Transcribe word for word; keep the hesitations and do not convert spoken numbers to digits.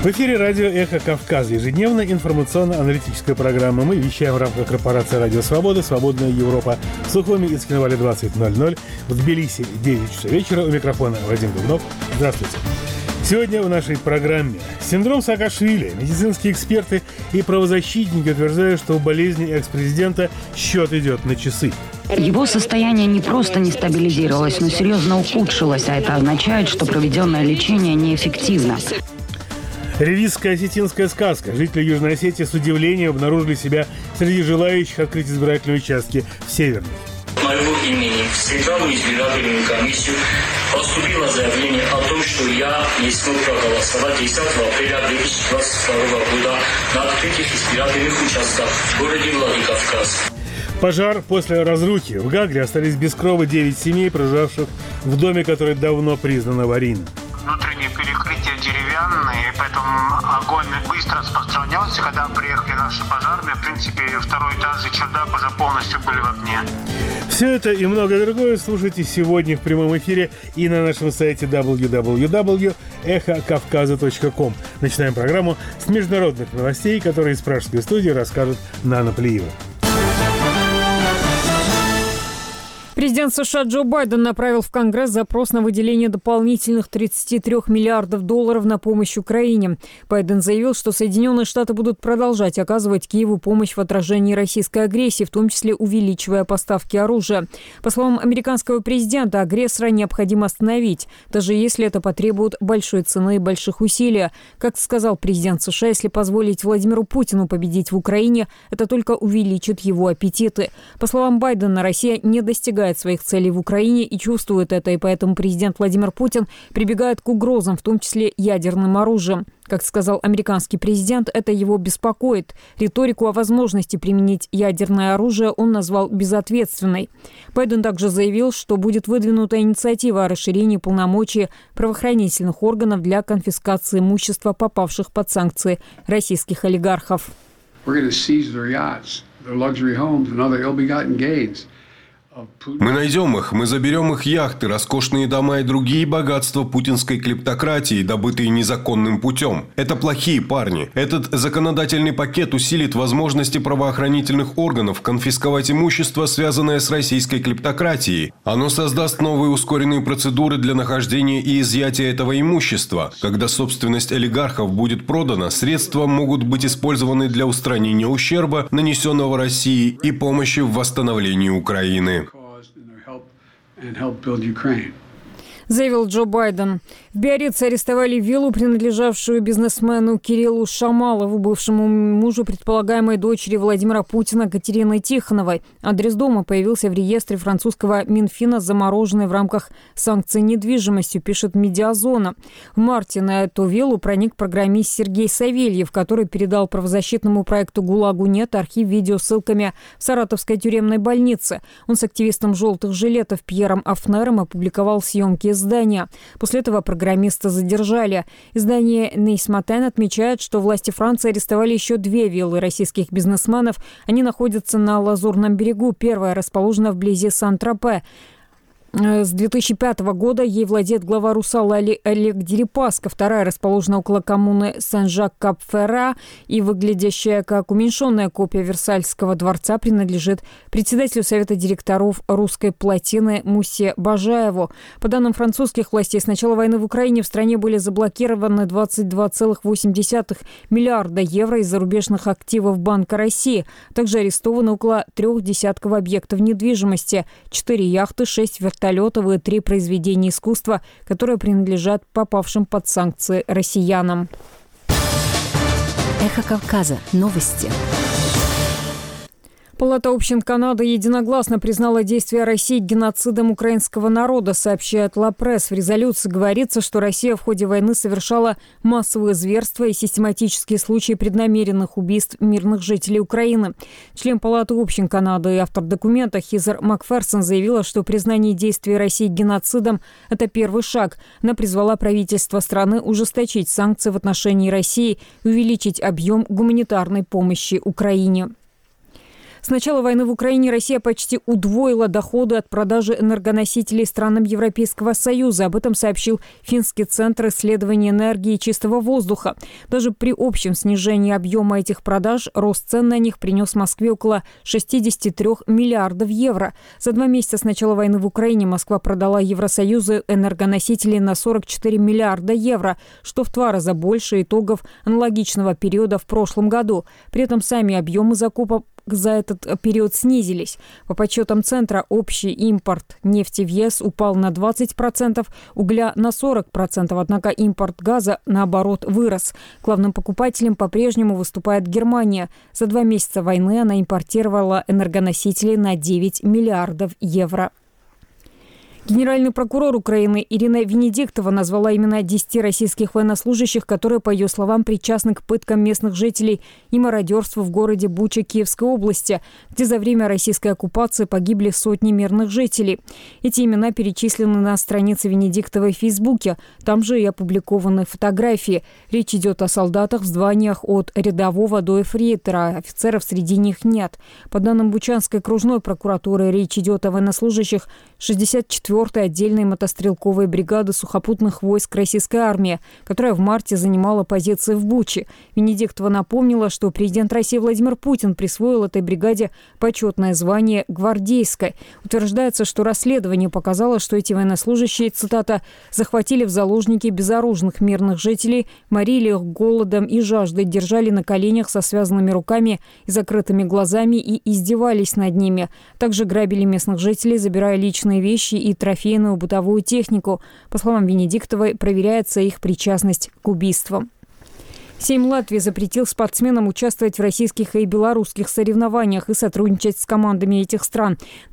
В эфире радио «Эхо Кавказа». Ежедневная информационно-аналитическая программа. Мы вещаем в рамках корпорации «Радио Свобода», «Свободная Европа». В Сухуми и Цхинвале двадцать ноль ноль. В Тбилиси девять часов вечера. У микрофона Вадим Дубнов. Здравствуйте. Сегодня в нашей программе синдром Саакашвили. Медицинские эксперты и правозащитники утверждают, что у болезни экс-президента счет идет на часы. Его состояние не просто не стабилизировалось, но серьезно ухудшилось, а это означает, что проведенное лечение неэффективно. Ревизская осетинская сказка. Жители Южной Осетии с удивлением обнаружили себя среди желающих открыть избирательные участки в Северной. Моего имени в Центральную избирательную комиссию поступило заявление о том, что я не смог проголосовать десятого апреля две тысячи двадцать второго года на открытых избирательных участках в городе Владикавказ. Пожар после разрухи. В Гагре остались без крова девять семей, проживавших в доме, который давно признан аварийным. Внутренние перекрытия деревянные, поэтому огонь быстро распространялся. Когда приехали наши пожарные, в принципе, второй этаж и чердак уже полностью были в огне. Все это и многое другое слушайте сегодня в прямом эфире и на нашем сайте дабл ю дабл ю дабл ю точка эхо кавказа точка ком. Начинаем программу с международных новостей, которые из пражской студии расскажет Нана Плиева. Президент США Джо Байден направил в Конгресс запрос на выделение дополнительных тридцати трёх миллиардов долларов на помощь Украине. Байден заявил, что Соединенные Штаты будут продолжать оказывать Киеву помощь в отражении российской агрессии, в том числе увеличивая поставки оружия. По словам американского президента, агрессора необходимо остановить, даже если это потребует большой цены и больших усилий. Как сказал президент США, если позволить Владимиру Путину победить в Украине, это только увеличит его аппетиты. По словам Байдена, Россия не достигает своих целей в Украине и чувствует это, и поэтому президент Владимир Путин прибегает к угрозам, в том числе ядерным оружием. Как сказал американский президент, это его беспокоит. Риторику о возможности применить ядерное оружие он назвал безответственной. Байден также заявил, что будет выдвинута инициатива о расширении полномочий правоохранительных органов для конфискации имущества, попавших под санкции российских олигархов. Мы найдем их, мы заберем их яхты, роскошные дома и другие богатства путинской клептократии, добытые незаконным путем. Это плохие парни. Этот законодательный пакет усилит возможности правоохранительных органов конфисковать имущество, связанное с российской клептократией. Оно создаст новые ускоренные процедуры для нахождения и изъятия этого имущества. Когда собственность олигархов будет продана, средства могут быть использованы для устранения ущерба, нанесенного России, и помощи в восстановлении Украины. Заявил Джо Байден. В Биаррице арестовали виллу, принадлежавшую бизнесмену Кириллу Шамалову, бывшему мужу предполагаемой дочери Владимира Путина Катерины Тихоновой. Адрес дома появился в реестре французского Минфина, замороженный в рамках санкций недвижимостью, пишет «Медиазона». В марте на эту виллу проник программист Сергей Савельев, который передал правозащитному проекту «ГУЛАГу нет» архив видео с ссылками в Саратовской тюремной больнице. Он с активистом «желтых жилетов» Пьером Афнером опубликовал съемки издания. После этого программиста задержали. Издание «Нейс Матен» отмечает, что власти Франции арестовали еще две виллы российских бизнесменов. Они находятся на Лазурном берегу. Первая расположена вблизи Сан-Тропе. С две тысячи пятого года ей владеет глава «Русала» Олег Дерипаска. Вторая расположена около коммуны Сен-Жак-Кап-Ферра и, выглядящая как уменьшенная копия Версальского дворца, принадлежит председателю Совета директоров «Русской плотины» Мусе Бажаеву. По данным французских властей, с начала войны в Украине в стране были заблокированы двадцать два целых восемь десятых миллиарда евро из зарубежных активов Банка России. Также арестованы около трех десятков объектов недвижимости, четыре яхты, шесть вертолетов, и три произведения искусства, которые принадлежат попавшим под санкции россиянам. Эхо Кавказа. Новости. Палата общин Канады единогласно признала действия России геноцидом украинского народа, сообщает Ла Пресс. В резолюции говорится, что Россия в ходе войны совершала массовые зверства и систематические случаи преднамеренных убийств мирных жителей Украины. Член Палаты общин Канады и автор документа Хизер Макферсон заявила, что признание действий России геноцидом – это первый шаг. Она призвала правительство страны ужесточить санкции в отношении России и увеличить объем гуманитарной помощи Украине. С начала войны в Украине Россия почти удвоила доходы от продажи энергоносителей странам Европейского Союза. Об этом сообщил Финский центр исследования энергии и чистого воздуха. Даже при общем снижении объема этих продаж рост цен на них принес Москве около шестидесяти трёх миллиардов евро. За два месяца с начала войны в Украине Москва продала Евросоюзу энергоносителей на сорок четыре миллиарда евро, что в два раза больше итогов аналогичного периода в прошлом году. При этом сами объемы закупок за этот период снизились. По подсчетам Центра, общий импорт нефти в ЕС упал на двадцать процентов, угля на сорок процентов, однако импорт газа, наоборот, вырос. Главным покупателем по-прежнему выступает Германия. За два месяца войны она импортировала энергоносители на девять миллиардов евро. Генеральный прокурор Украины Ирина Венедиктова назвала имена десяти российских военнослужащих, которые, по ее словам, причастны к пыткам местных жителей и мародерству в городе Буча Киевской области, где за время российской оккупации погибли сотни мирных жителей. Эти имена перечислены на странице Венедиктовой в Фейсбуке. Там же и опубликованы фотографии. Речь идет о солдатах в званиях от рядового до эфрейтора. Офицеров среди них нет. По данным Бучанской окружной прокуратуры, речь идет о военнослужащих шестьдесят четвёртой отдельной мотострелковой бригады сухопутных войск российской армии, которая в марте занимала позиции в Буче. Венедиктова напомнила, что президент России Владимир Путин присвоил этой бригаде почетное звание «Гвардейской». Утверждается, что расследование показало, что эти военнослужащие, цитата, «захватили в заложники безоружных мирных жителей, морили их голодом и жаждой, держали на коленях со связанными руками и закрытыми глазами и издевались над ними. Также грабили местных жителей, забирая личные вещи и трофейную бытовую технику. По словам Венедиктовой, проверяется их причастность к убийствам. Сейм Латвии запретил спортсменам участвовать в российских и белорусских соревнованиях и сотрудничать с командами этих стран.